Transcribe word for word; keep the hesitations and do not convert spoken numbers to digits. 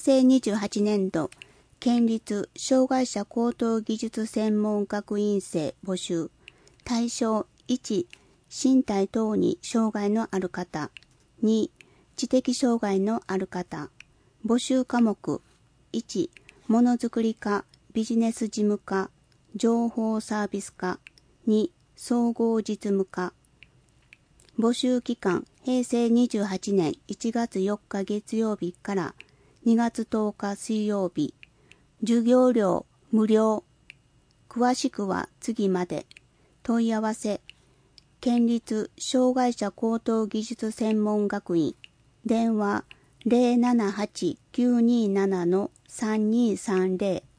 成にじゅうはちねん度、県立障害者高等技術専門学院生募集。対象いち、身体等に障害のある方。に、知的障害のある方。募集科目いち、ものづくり科、ビジネス事務科、情報サービス科。に、総合実務科。募集期間、平成にじゅうはちねんいちがつよっか月曜日からにがつとおか水曜日。授業料無料。詳しくは次まで。問い合わせ。県立障害者高等技術専門学院。電話 ゼロななはちきゅうにーななのさんにーさんゼロ